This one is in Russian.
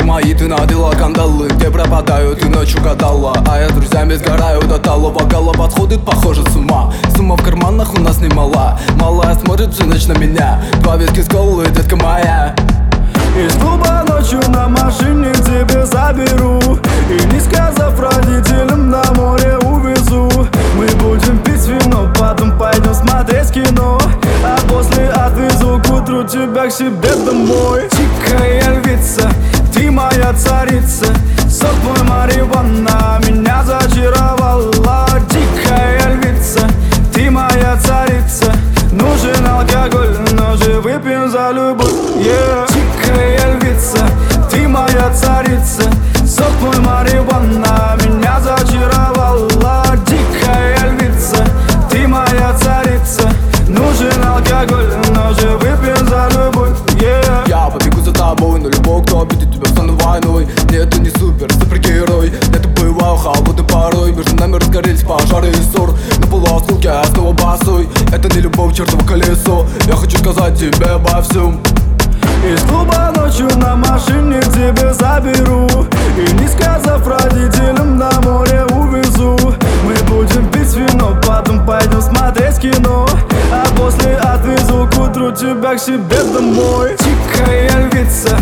мои ты надела кандалы, где пропадаю, ты ночью гадала. А я с друзьями сгораю до талого, голова сходит, похоже, с ума. Сумма в карманах у нас немала, малая смотрит всю ночь на меня. Два виски с колой, детка моя. Из клуба ночью на машине к тебе заберу, и не сказав родителям, на море увезу. Мы будем пить вино, потом пойдем смотреть кино, а после отвезу к утру тебя к себе домой. Тихая львица, ты моя царица, сок твой марихуана меня зачаровала. Тихая львица, ты моя царица, нужен алкоголь, но же выпьем за любовь, yeah. Тихая львица, ты моя царица, сок твой марихуана меня зачаровала. Дикая львица, ты моя царица, нужен алкоголь, но же выпьем за любовь, yeah. Я побегу за тобой, но любой, кто обидит тебя, стану войной. Нет, ты не супергерой, это бываю холодной порой. Между нами разгорелись пожары и ссор, на полуосколке я снова босой. Это не любовь, чертово колесо, я хочу сказать тебе обо всем. Из клуба ночью на машине к тебе заберу, и не сказав родителям, на море увезу. Мы будем пить вино, потом пойдем смотреть кино, а после отвезу к утру тебя к себе домой. Тихая львица,